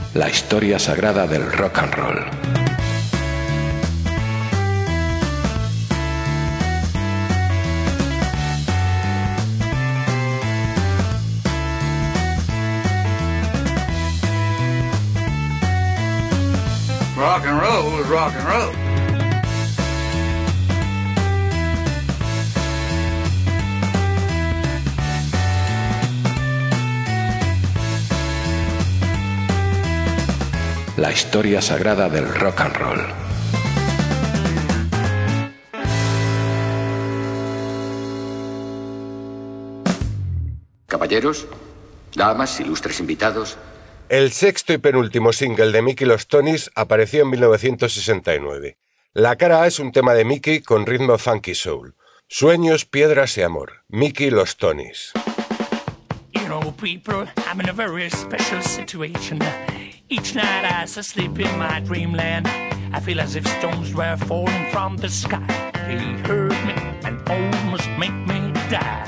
La historia sagrada del rock and roll. Rock and roll is rock and roll. La historia sagrada del rock and roll. Caballeros, damas, ilustres invitados. El sexto y penúltimo single de Mickey y los Tonys apareció en 1969. La cara A es un tema de Mickey con ritmo funky soul. Sueños, piedras y amor. Mickey y los Tonys. You know, people, I'm in a very special situation. Each night as I sleep in my dreamland, I feel as if stones were falling from the sky. They hurt me and almost make me die.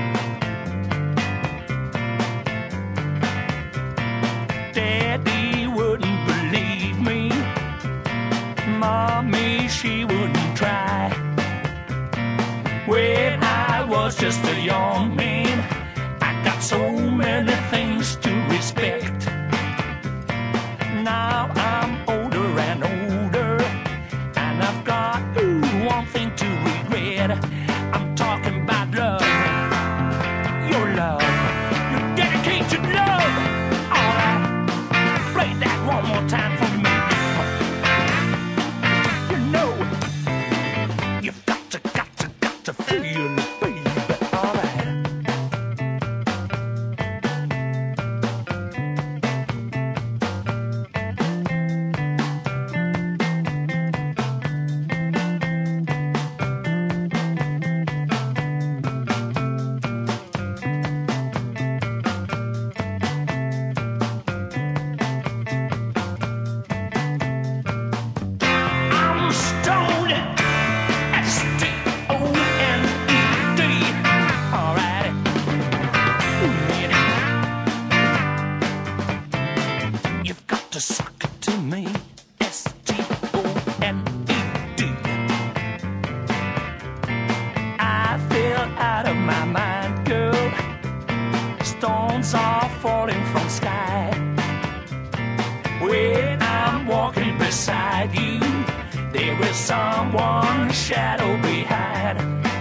Daddy wouldn't believe me. Mommy, she wouldn't try. When I was just a young man, I got so many things to respect. Now I'm older and older, and I've got one thing to regret. I'm talking about love, your love, your dedicated love. Alright, play that one more time for me. You know, you've got to feel it, baby. Alright. I'm stoned, S-T-O-N-E-D. Alright. You've got to suck it to me, S-T-O-N-E-D. I feel out of my mind, girl. Stones are falling from sky. When I'm walking beside you, there is someone's shadow behind.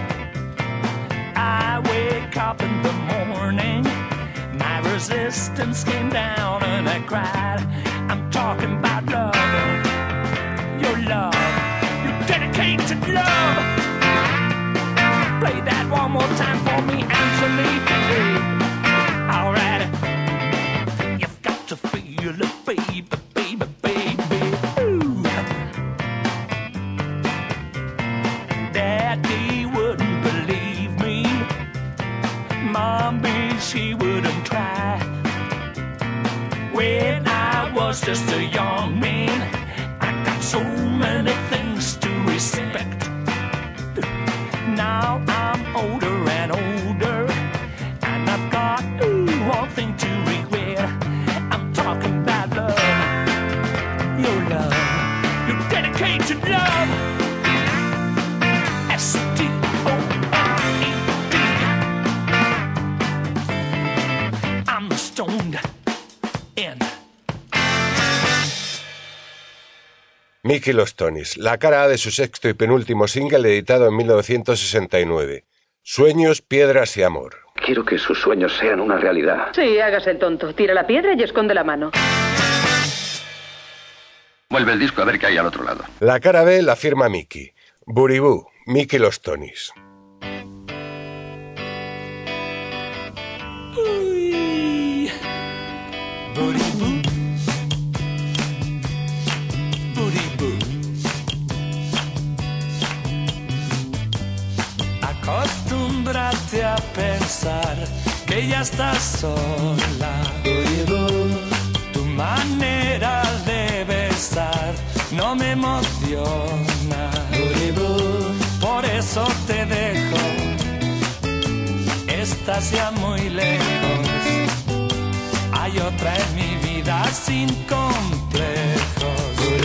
I wake up in the morning, my resistance came down and I cried. I'm talking about love, your dedicated love. Play that one more time for me, Anthony. Alright, you've got to feel it, baby, baby, baby. Ooh. Daddy wouldn't believe me. Mommy, she wouldn't try. When I was just a young man, I got so many things to respect. Now I'm older and older, and I've got one thing to regret. I'm talking about love, your dedicated love. S-T-O-N-E-D. I'm stoned in. Mickey y los Tonys. La cara A de su sexto y penúltimo single editado en 1969. Sueños, piedras y amor. Quiero que sus sueños sean una realidad. Sí, hágase el tonto. Tira la piedra y esconde la mano. Vuelve el disco a ver qué hay al otro lado. La cara B la firma Mickey. Buribú, Mickey y los Tonys. Uy. Buribú. Buribú. Acostúmbrate a pensar que ya estás sola. Buribú. Tu manera de besar no me emociona. Buribú. Por eso te dejo. Estás ya muy lejos. Hay Hay otra en mi vida sin complejos.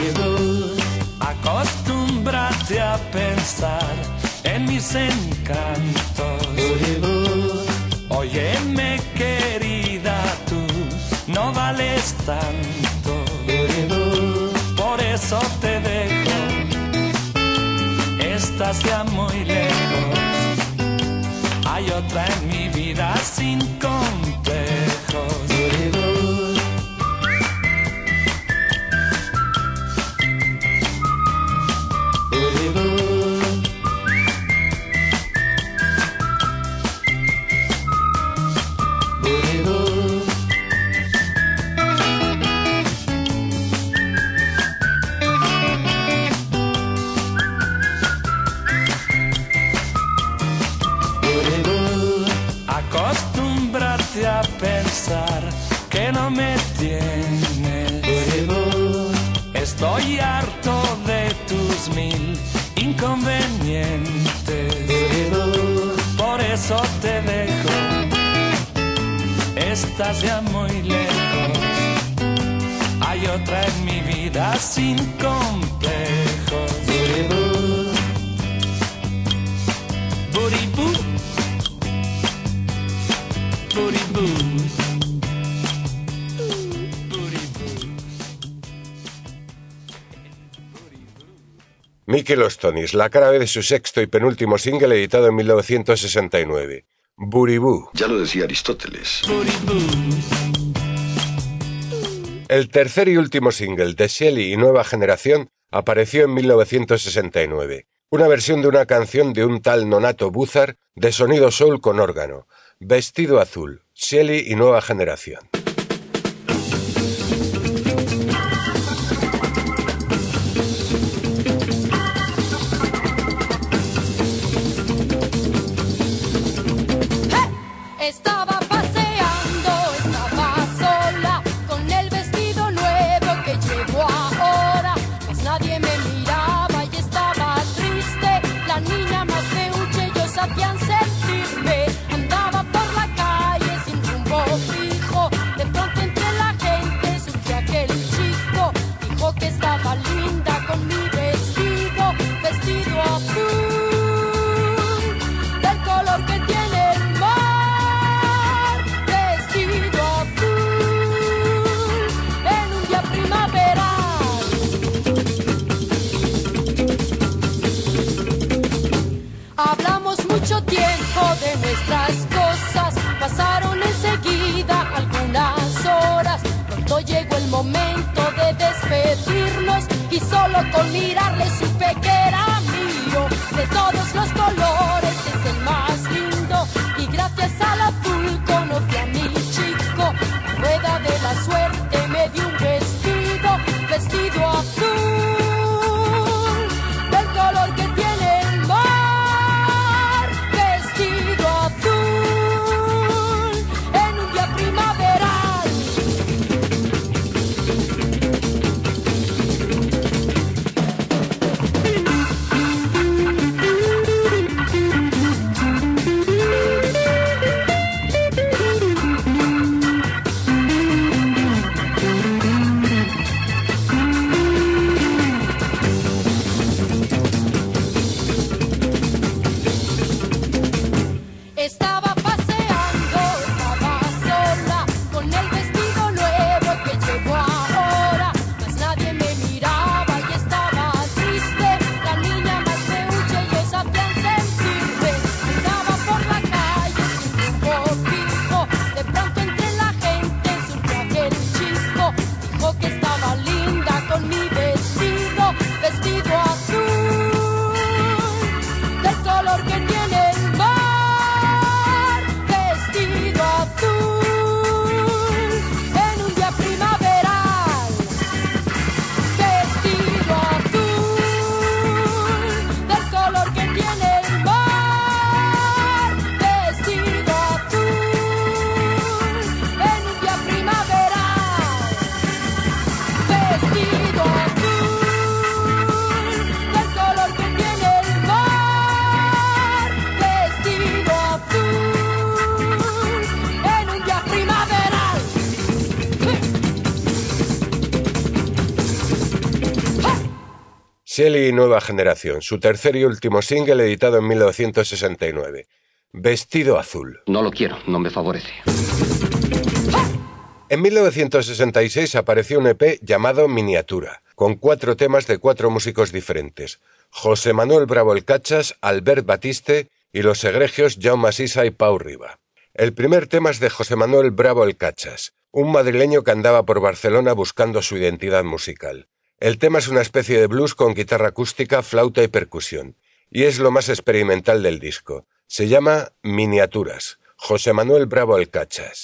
Acostúmbrate a pensar en mis encantos. Óyeme, querida, tú no vales tanto. Por eso te dejo, estás ya muy lejos. Hay otra en mi vida sin complejos. Acostúmbrate a pensar que no me tienes. Estoy harto de tus mil inconvenientes. Por eso te dejo, estás ya muy lejos. Hay otra en mi vida sin complejos. Buribú, buribú. Mickey Los Tonys, la cara B de su sexto y penúltimo single editado en 1969. Buribú. Ya lo decía Aristóteles. El tercer y último single de Shelley y Nueva Generación apareció en 1969. Una versión de una canción de un tal Nonato Buzar de sonido soul con órgano. Vestido azul, Shelley y Nueva Generación. Estaba paseando, estaba sola, con el vestido nuevo que llevo ahora. Pues nadie me miraba y estaba triste. La niña más feucha y yo sabían sentirme. Andaba por la calle sin rumbo fijo. De pronto entre la gente surgió aquel chico. Dijo que estaba linda con mi vestido, vestido azul, del color que tiene el mar. Hablamos mucho tiempo de nuestras cosas, pasaron enseguida algunas horas. Pronto llegó el momento de despedirnos y solo con mirarle supe que era mío. De todos los colores es el más lindo y gracias al azul conocí a mi chico. La rueda de la suerte me dio un vestido, vestido azul, del color que tiene el mar. Shelley y Nueva Generación, su tercer y último single editado en 1969. Vestido azul. No lo quiero, no me favorece. En 1966 apareció un EP llamado Miniatura, con 4 temas de 4 músicos diferentes: José Manuel Bravo el Cachas, Albert Batiste y los egregios Jaume Sisa y Pau Riba. El primer tema es de José Manuel Bravo el Cachas, un madrileño que andaba por Barcelona buscando su identidad musical. El tema es una especie de blues con guitarra acústica, flauta y percusión, y es lo más experimental del disco. Se llama Miniaturas. José Manuel Bravo el Cachas.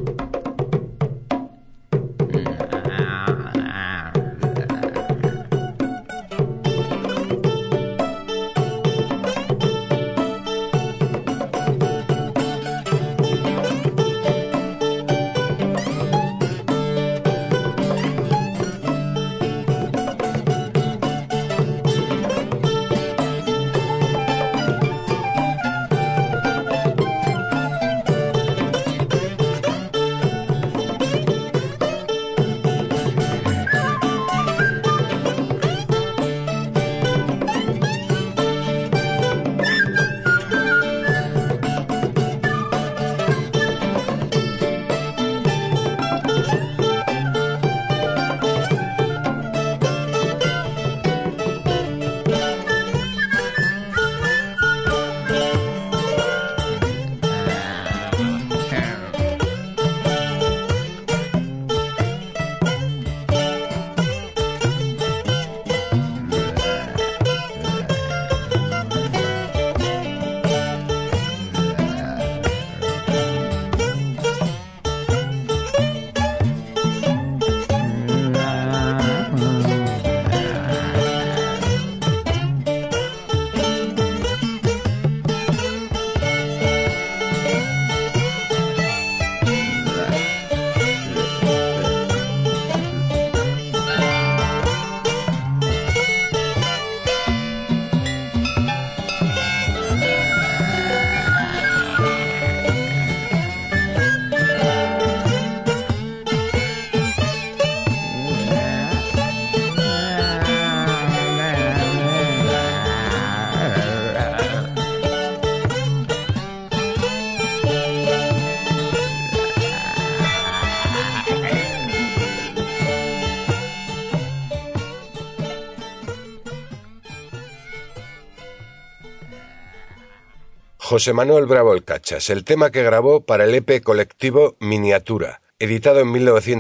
José Manuel Bravo el Cachas, el tema que grabó para el EP colectivo Miniatura, editado en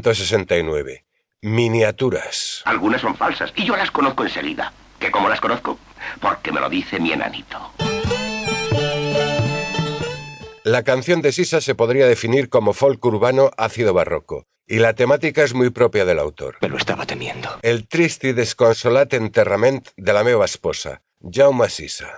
1969. Miniaturas. Algunas son falsas y yo las conozco enseguida. ¿Que cómo las conozco? Porque me lo dice mi enanito. La canción de Sisa se podría definir como folk urbano ácido barroco, y la temática és muy propia del autor. Me lo estaba temiendo. El trist i desconsolat enterrament de la meva esposa, Jaume Sisa.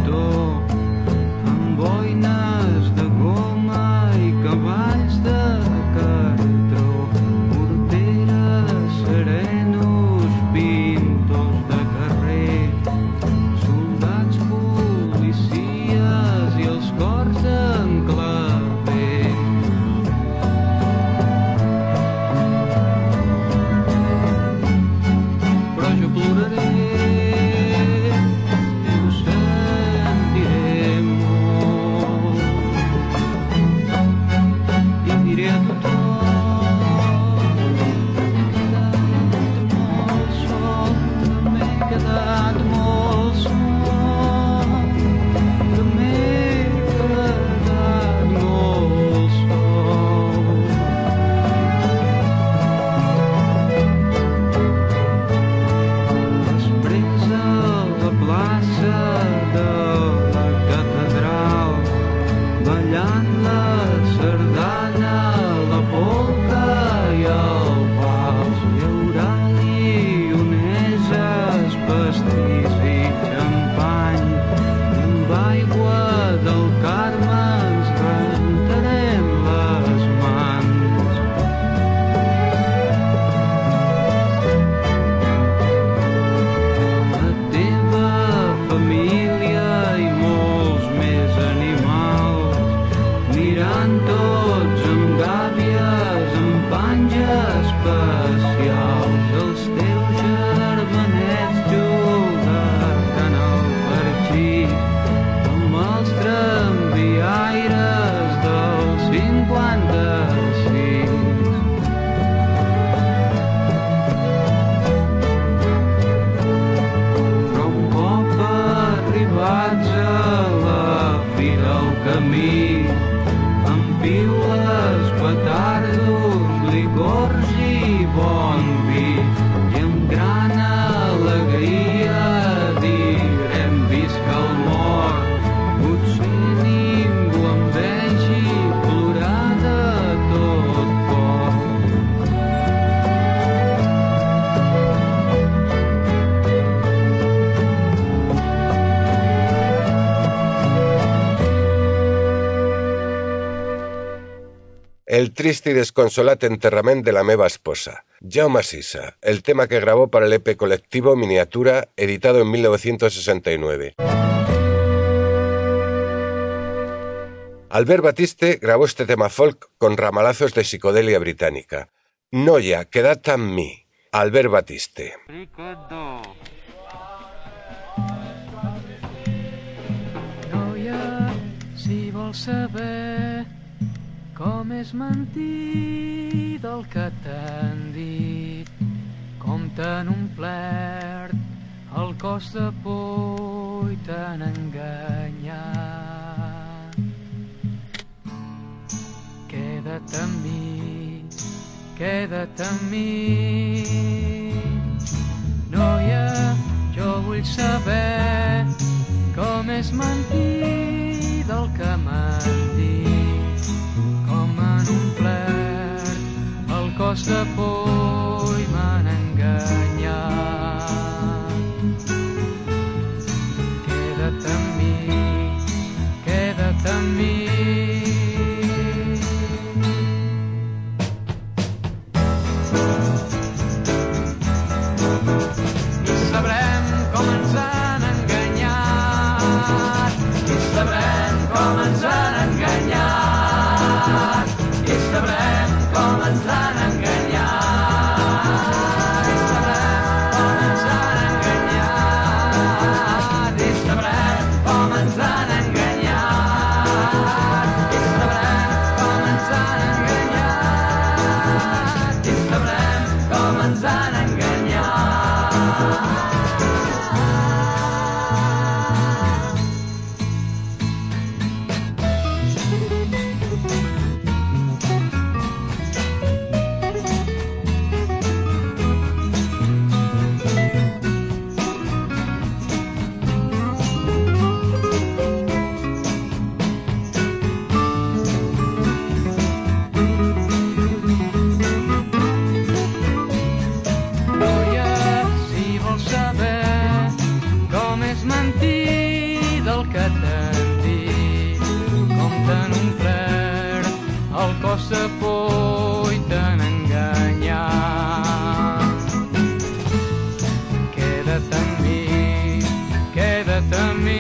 Boines de goma i cavalls de El trist i desconsolat enterrament de la meva esposa. Jaume Sisa, el tema que grabó para el EP colectivo Miniatura, editado en 1969. Albert Batiste grabó este tema folk con ramalazos de psicodelia británica. Noia, queda't amb mi. Albert Batiste. Noia, si vols saber com és mentida el que t'han dit, com t'han omplert el cos de por i t'han enganyat. Queda't amb mi, queda't amb mi. Noia, jo vull saber com és mentida el que m'han dit, com m'han omplert el cos de por i m'han enganyat. Queda't amb mi, queda't amb mi. I sabrem com ens han enganyat, i sabrem com ens han enganyat, i sabrem com ens han enganyat, i sabrem com ens han enganyat, i sabrem com ens han enganyat, i sabrem com ens han enganyat, i sabrem com ens han enganyat. Noia, si vols saber com és mentida el que t'han dit, com t'han omplert el cos de por i t'han enganyat. Queda't amb mi, queda't amb mi.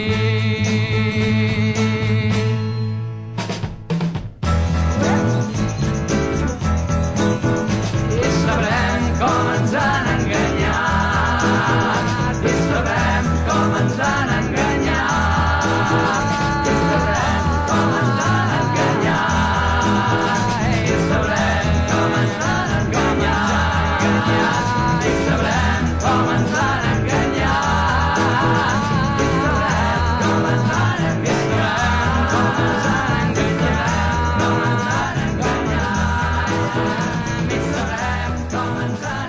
I sabrem com ens han enganyat, i sabrem com ens han enganyat, i sabrem com ens han enganyat, i sabrem com ens han enganyat, i sabrem com ens han enganyat, i sabrem com ens han enganyat, com ens han enganyat, com ens han enganyat, i sabrem com ens han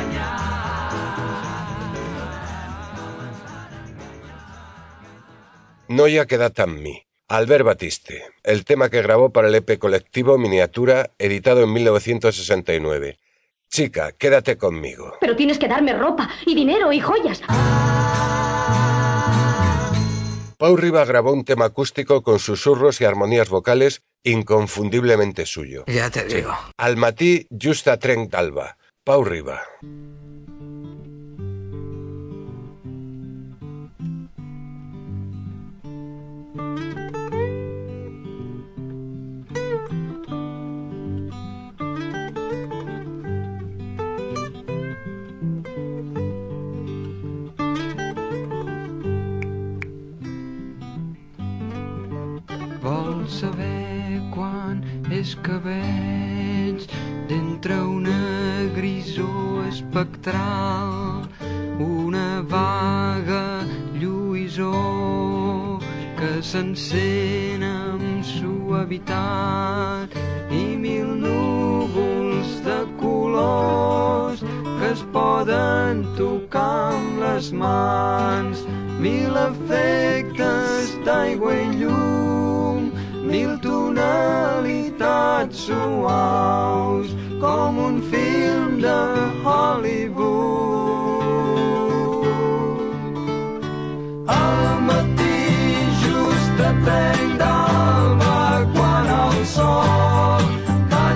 Noia, queda't amb mi. Albert Batiste, el tema que grabó para el EP colectivo Miniatura, editado en 1969. Chica, quédate conmigo. Pero tienes que darme ropa y dinero y joyas. Pau Riba grabó un tema acústico con susurros y armonías vocales inconfundiblemente suyo. Ya te digo. Al matí, justa trenc d'alba. Pau Riba. Vols saber quan és que veig d'entre una grisor espectral una vaga lluïsor que s'encén amb suavitat i mil núvols de colors que es poden tocar amb les mans, mil efectes d'aigua i llum, mil tonalitats suaus com un film de Hollywood. Al matí just a trenc d'alba quan el sol va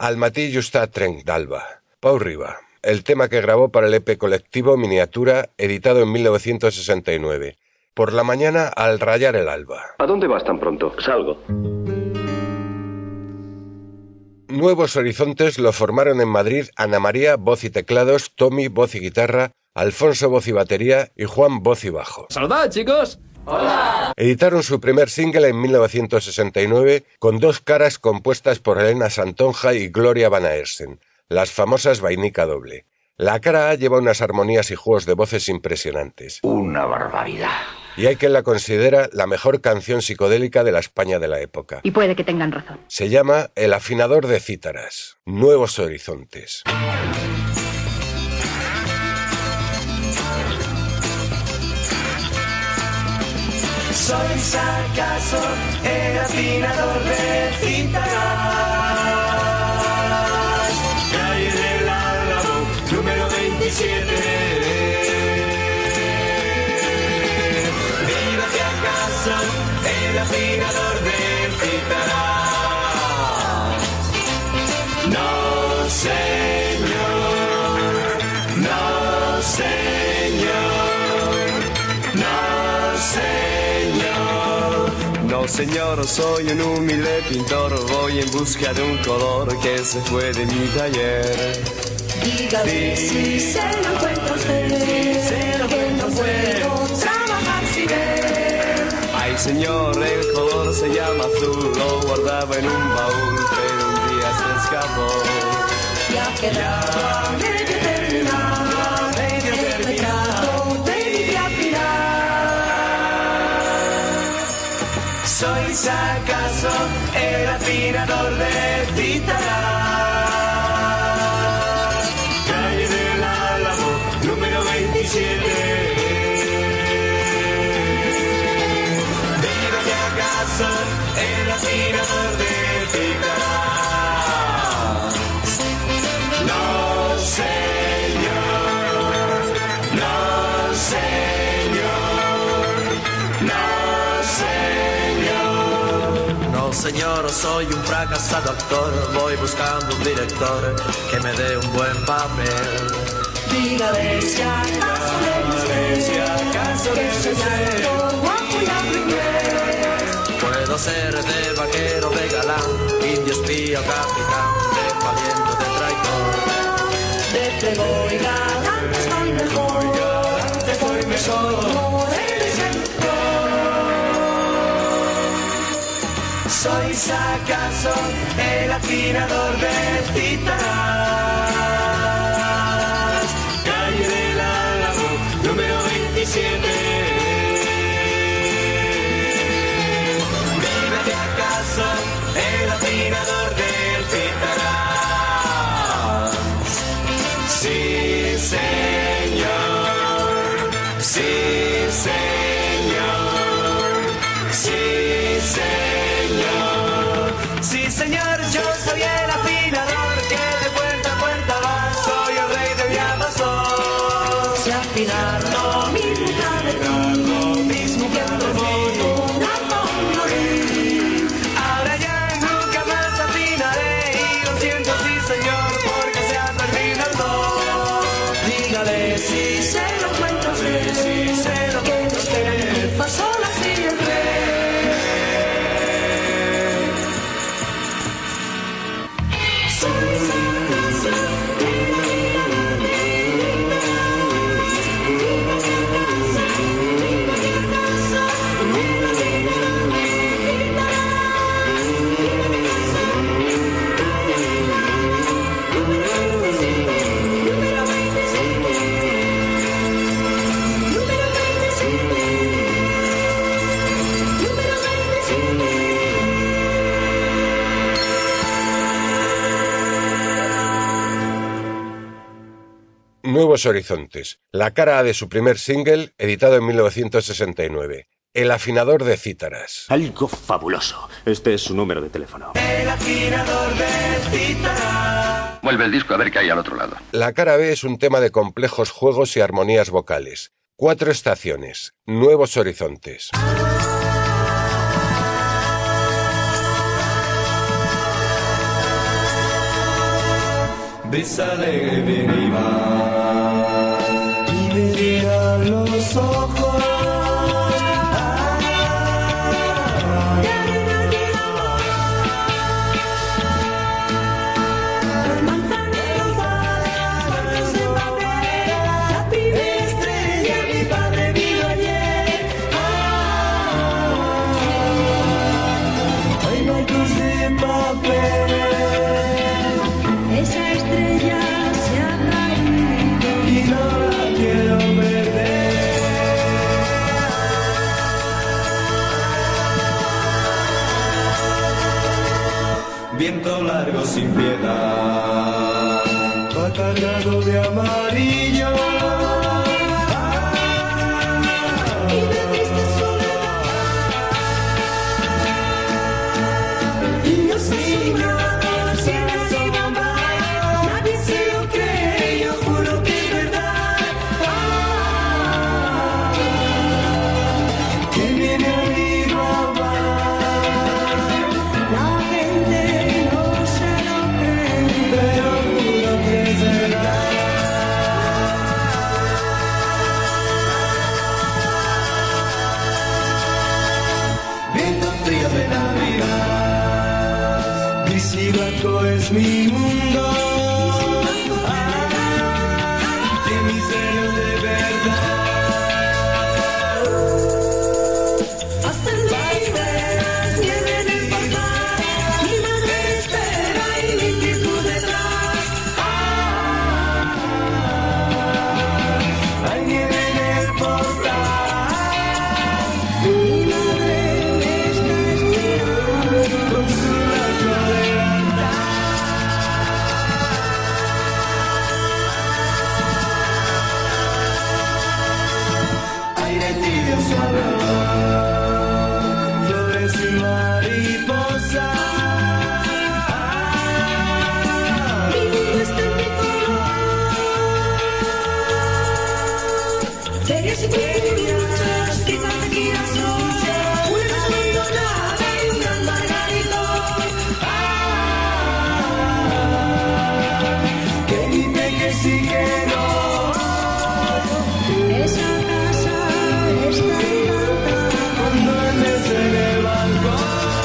Al matí justa trenc d'alba. Pau Riba. El tema que grabó para el EP colectivo Miniatura, editado en 1969. Por la mañana al rayar el alba. ¿A dónde vas tan pronto? Salgo. Nuevos Horizontes lo formaron en Madrid Ana María, voz y teclados, Tommy, voz y guitarra, Alfonso, voz y batería y Juan, voz y bajo. ¡Saludad, chicos! ¡Hola! Editaron su primer single en 1969 con dos caras compuestas por Elena Santonja y Gloria Van Aersen, las famosas Vainica Doble. La cara A lleva unas armonías y juegos de voces impresionantes. Una barbaridad. Y hay quien la considera la mejor canción psicodélica de la España de la época. Y puede que tengan razón. Se llama El afinador de cítaras. Nuevos Horizontes. ¿Sois acaso el afinador de cítaras? Calle del Álamo, número 27. ¿Dígate acaso el afinador de cítaras? No, señor. No, señor. No, señor. No señor, soy un humilde pintor, voy en busca de un color que se fue de mi taller. Dígame si se lo encuentra usted, que no puedo trabajar sin él. Ay señor, el color se llama azul, lo guardaba en un baúl, pero un día se escapó. Ya quedaba medio terminado, el retrato de mi afinar. ¿Sois acaso el afinador de cítaras? Calle del Álamo, número 27. Dígame acaso el afinador de cítaras. No, señor. No, señor. No, señor. No señor, soy un fracasado actor, voy buscando un director que me dé un buen papel. Dígame si acaso le guste, que soy actor guapo y hablo inglés. Puedo ser de vaquero, de galán, indio, espía o capitán, de valiente, de traidor. De playboy galante estoy mejor, porque soy moreno y seductor. ¿Sois acaso el afinador de cítaras? Calle del Álamo, número 27. Dígame acaso el afinador de cítaras. Sí, señor. Sí, señor. Sí, señor. Sí, señor, yo soy el afinador que de puerta a puerta va. Soy el rey de Villamasón. Si afinar lo mismo que ahora ya nunca más afinaré y lo siento, sí, señor, porque se ha perdido el do. Dígale si se lo encuentra usted, si se lo encuentra usted, fa, sol, la, si, el re. Nuevos Horizontes. La cara A de su primer single, editado en 1969. El afinador de cítaras. Algo fabuloso. Este es su número de teléfono. El afinador de cítaras. Vuelve el disco a ver qué hay al otro lado. La cara B es un tema de complejos juegos y armonías vocales. 4 estaciones. Nuevos Horizontes. brisa alegre veniva y me mira los ojos. Esa estrella se ha caído Y no la quiero perder. Viento largo sin piedad, va cargado de amarillo. y de triste soledad. Y yo soy nada, si eres mi mamá, nadie se lo cree, yo juro que es verdad. Que viene a mi robar. La gente no se lo cree, Pero juro que es verdad. Viento frío de Navidad, gris y blanco es mi mundo. De miseria de verdad. hasta el baile, nieve en el portal, mi madre espera y mi inquietud detrás. Hay nieve en el portal. Mi madre me está esperando Con su lazo de verdad. Aire tibio suave, flores y mariposas. Mi mundo está en mi color. Ferias y curiosas, quizás de girasol, una casa abandonada y un gran margarito. Que dice que sí que no. Esa casa está encantada. Duermes en el balcón.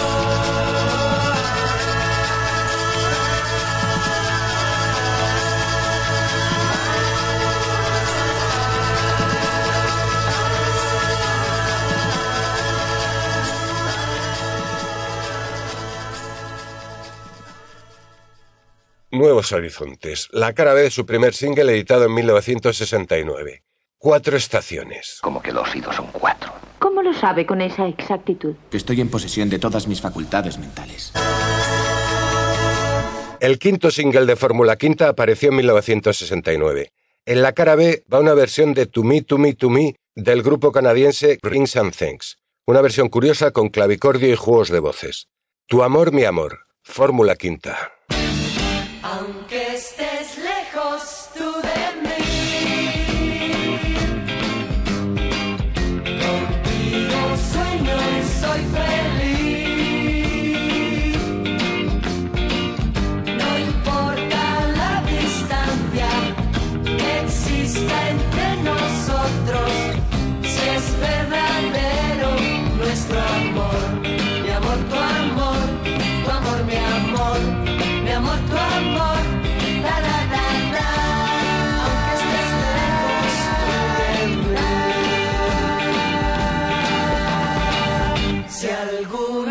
Nuevos Horizontes, la cara B de su primer single editado en 1969. 4 estaciones. Como que 2 y 2 son 4. ¿Cómo lo sabe con esa exactitud? Que estoy en posesión de todas mis facultades mentales. El quinto single de Fórmula Quinta apareció en 1969. En la cara B va una versión de To Me, To Me, To Me del grupo canadiense Rings and Things. Una versión curiosa con clavicordio y juegos de voces. Tu amor, mi amor. Fórmula Quinta. Aunque estés lejos tú de mí, contigo sueño y soy feliz. No importa la distancia que exista entre nosotros, si es verdadero nuestro amor. Mi amor, tu amor, tu amor, mi amor. Mi amor, tu amor, la la la la. Aunque estés lejos tú de mí. Si algún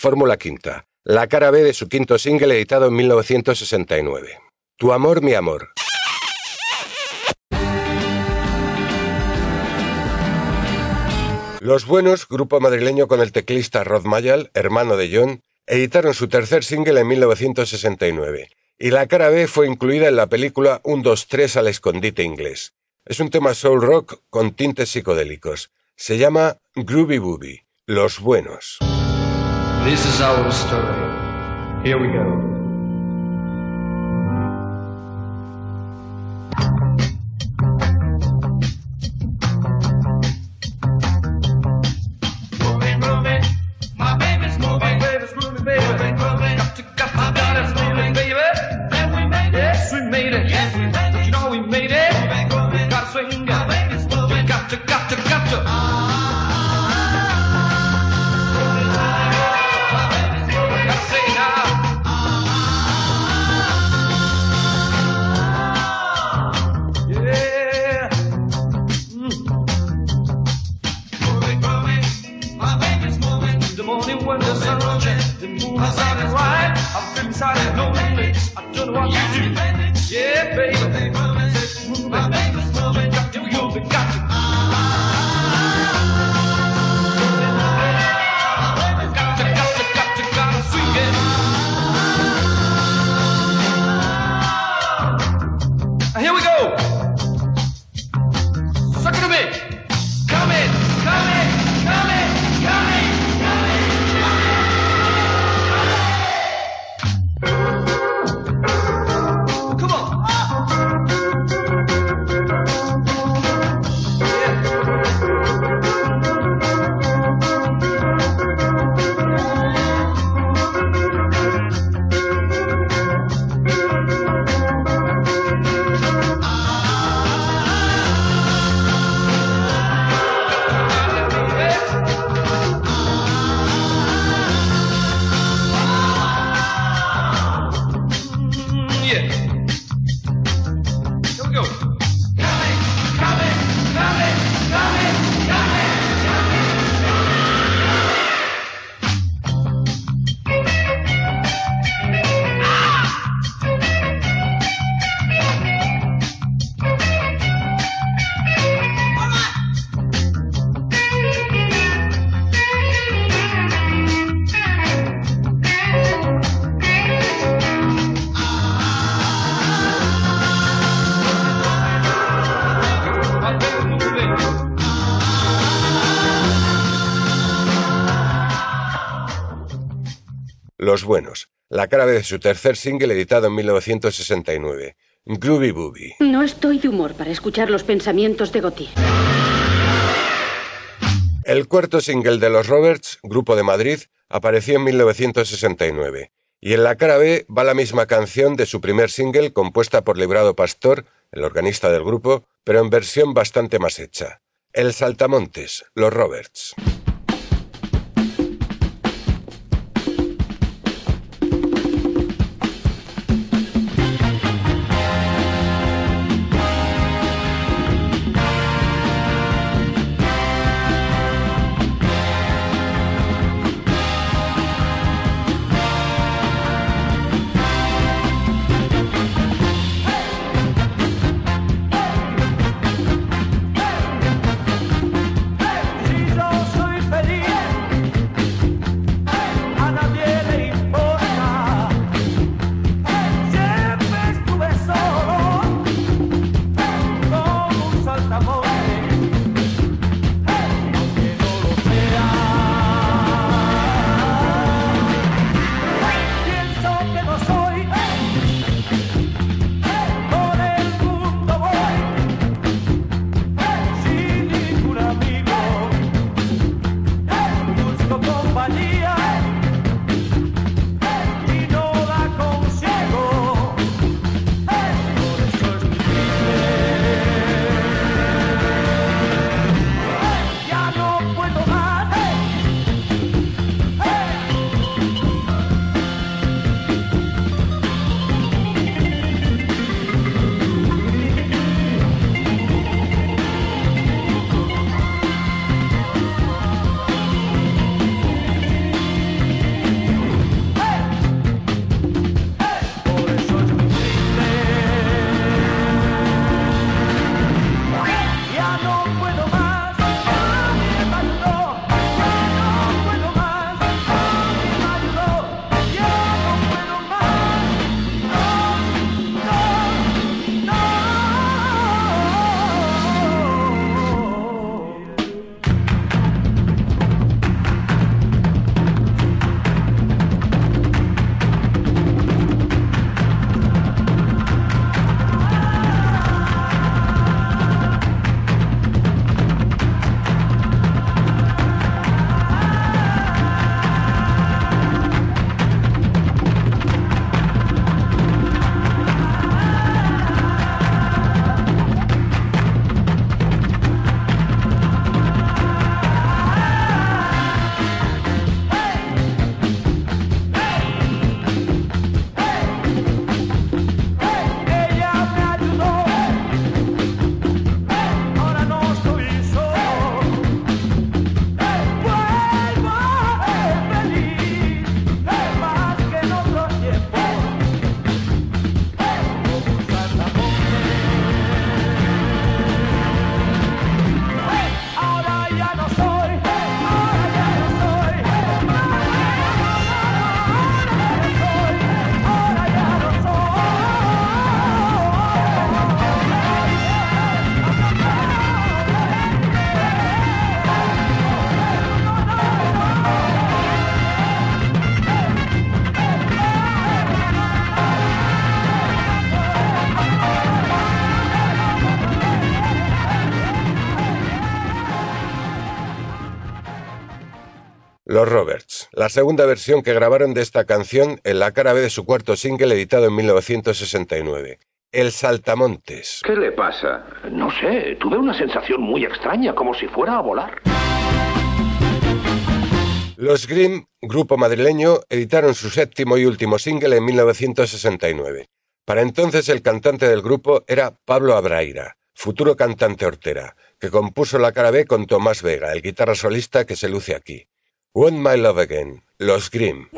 Fórmula Quinta, la cara B de su quinto single editado en 1969. Tu amor, mi amor. Los Buenos, grupo madrileño con el teclista Rod Mayall, hermano de John, editaron su tercer single en 1969, y la cara B fue incluida en la película 1, 2, 3 al escondite inglés. Es un tema soul rock con tintes psicodélicos. Se llama Groovy Booby, Los Buenos. This is our story. Here we go. Los Buenos, la cara B de su tercer single editado en 1969, Groovy Booby. No estoy de humor para escuchar los pensamientos de Gautier. El cuarto single de los Roberts, grupo de Madrid, apareció en 1969, y en la cara B va la misma canción de su primer single compuesta por Librado Pastor, el organista del grupo, pero en versión bastante más hecha. El Saltamontes, los Roberts. She's all sweet. Los Roberts, la segunda versión que grabaron de esta canción en la cara B de su cuarto single editado en 1969. El Saltamontes. ¿Qué le pasa? No sé, tuve una sensación muy extraña, como si fuera a volar. Los Grimm, grupo madrileño, editaron su séptimo y último single en 1969. Para entonces el cantante del grupo era Pablo Abraira, futuro cantante hortera, que compuso la cara B con Tomás Vega, el guitarra solista que se luce aquí. Want My Love Again, Los Grimm.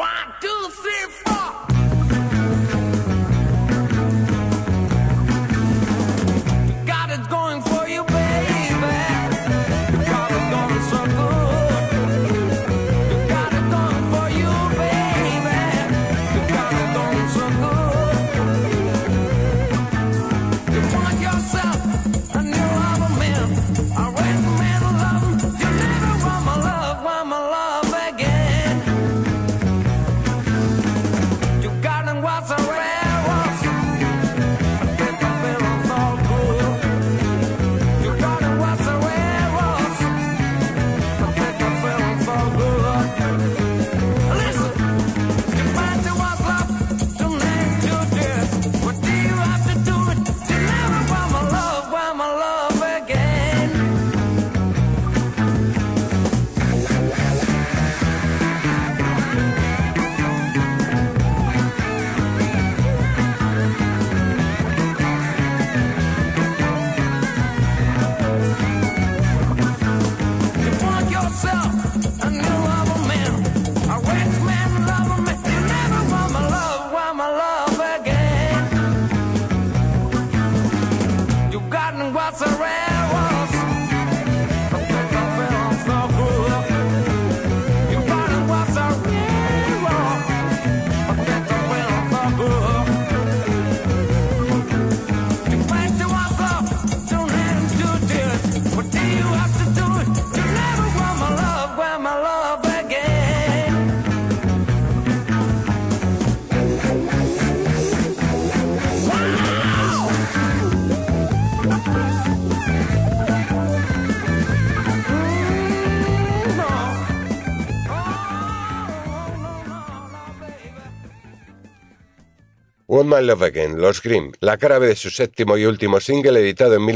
Want My Love Again, Los Grimm, la cara B de su séptimo y último single editado en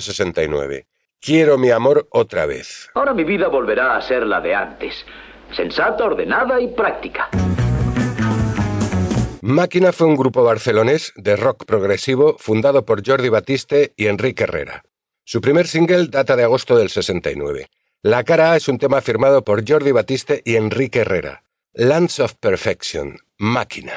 1969. Quiero mi amor otra vez. Ahora mi vida volverá a ser la de antes. Sensata, ordenada y práctica. Máquina fue un grupo barcelonés de rock progresivo fundado por Jordi Batiste y Enrique Herrera. Su primer single data de agosto del 69. La cara A es un tema firmado por Jordi Batiste y Enrique Herrera. Lands of Perfection, Máquina.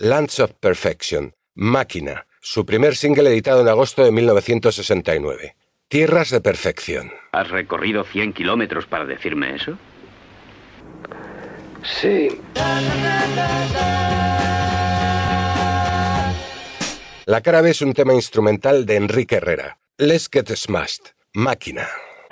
Lands of Perfection, Máquina, su primer single editado en agosto de 1969. Tierras de perfección. ¿Has recorrido 100 kilómetros para decirme eso? Sí. La cara B es un tema instrumental de Enrique Herrera. Let's Get Smashed, Máquina.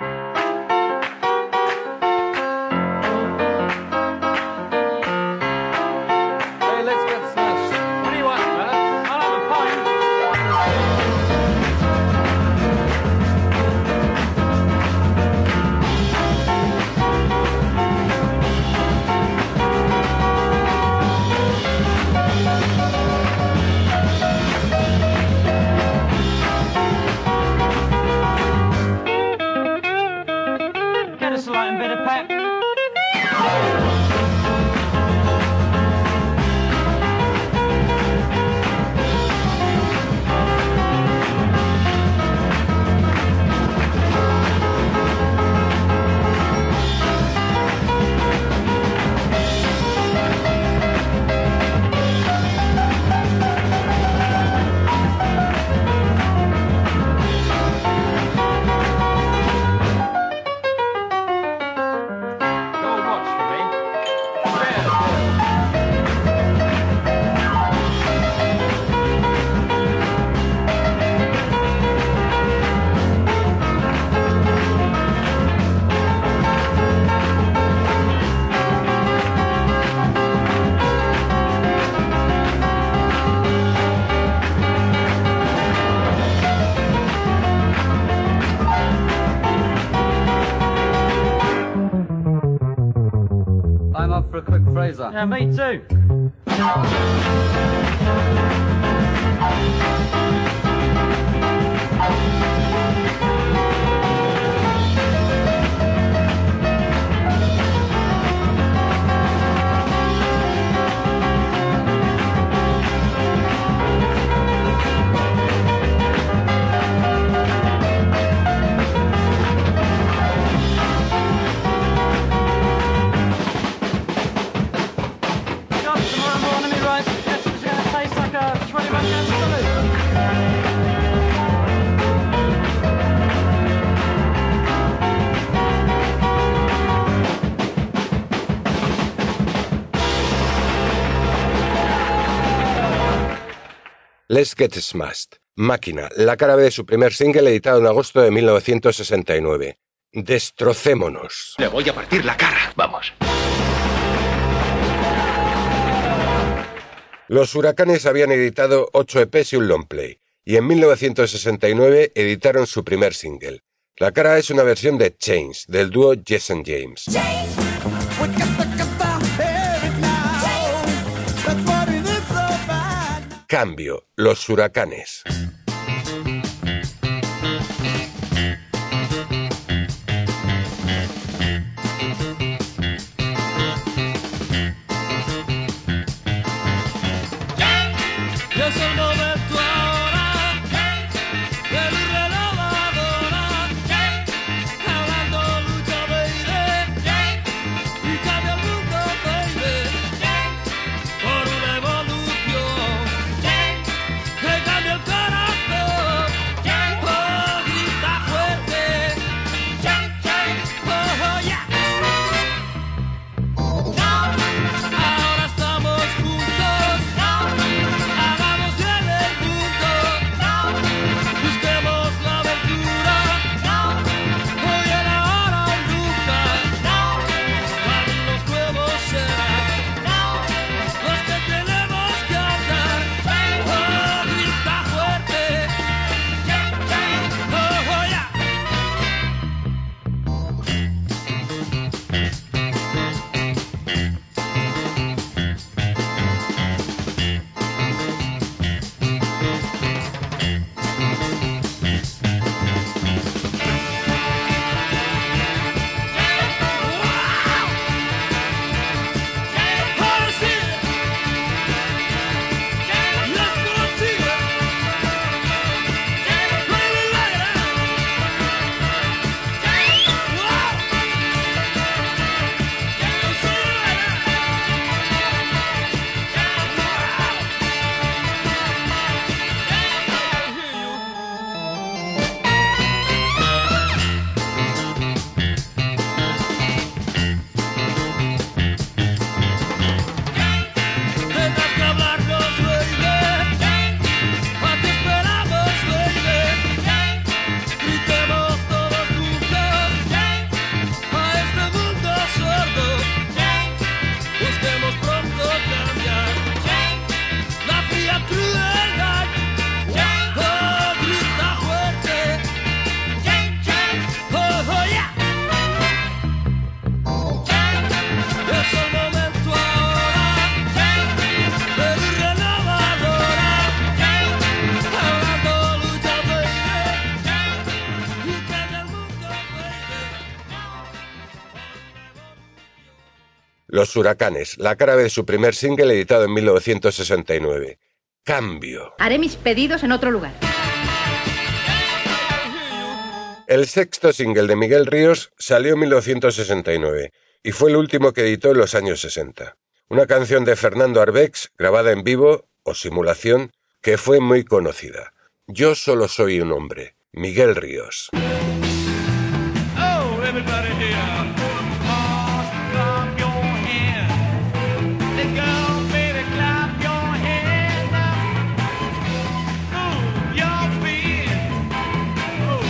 I'm up for a quick Fraser. Yeah, me too. Let's Get Smashed, Máquina, la cara B de su primer single editado en agosto de 1969. Destrocémonos. Le voy a partir la cara. Vamos. Los Huracanes habían editado 8 EPs y un longplay, y en 1969 editaron su primer single. La cara A es una versión de Change, del dúo Jess and James. Cambio, Los Huracanes. Yo soy Roberto ahora, el renovadora, hablando lucha, baby, y cambia el mundo, baby, por una evolución, que cambia el corazón. Los Huracanes, la cara B de su primer single editado en 1969. Cambio. Haré mis pedidos en otro lugar. El sexto single de Miguel Ríos salió en 1969 y fue el último que editó en los años 60. Una canción de Fernando Arbex, grabada en vivo o simulación, que fue muy conocida. Yo solo soy un hombre. Miguel Ríos. Oh, everybody here, must clap your hands. The girl, baby, clap your hands. Move your feet. Oh,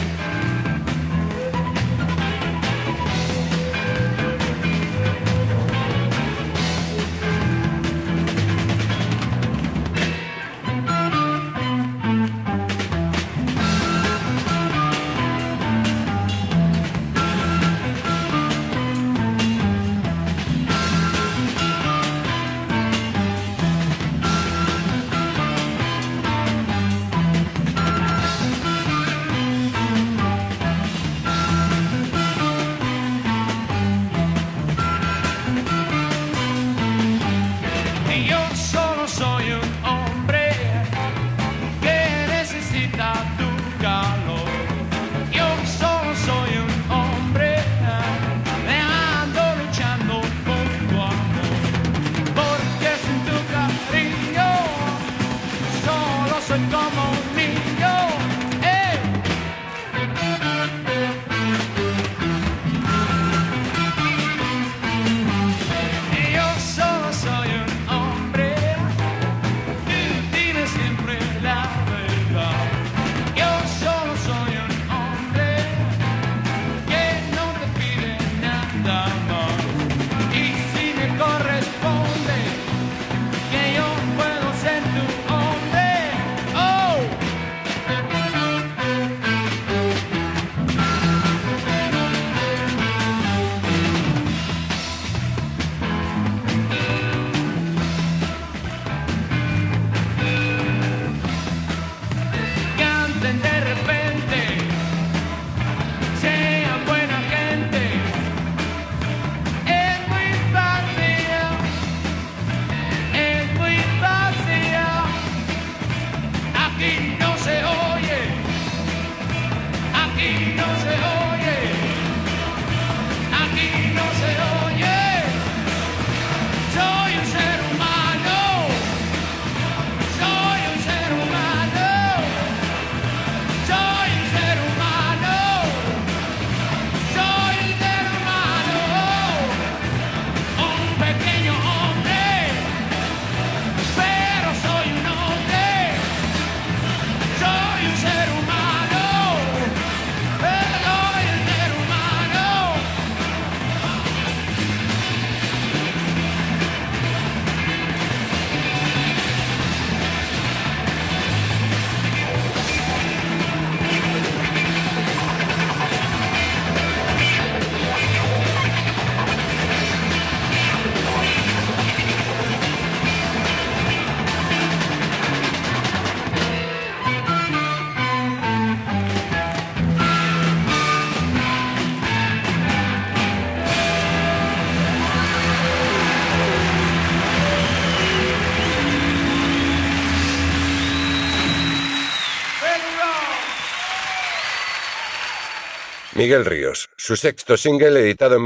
Miguel Ríos, su sexto single editado en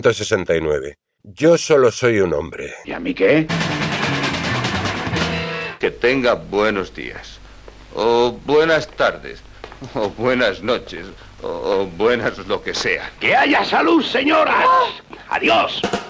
1969. Yo solo soy un hombre. ¿Y a mí qué? Que tenga buenos días, o buenas tardes, o buenas noches, o buenas lo que sea. ¡Que haya salud, señoras! ¡Adiós!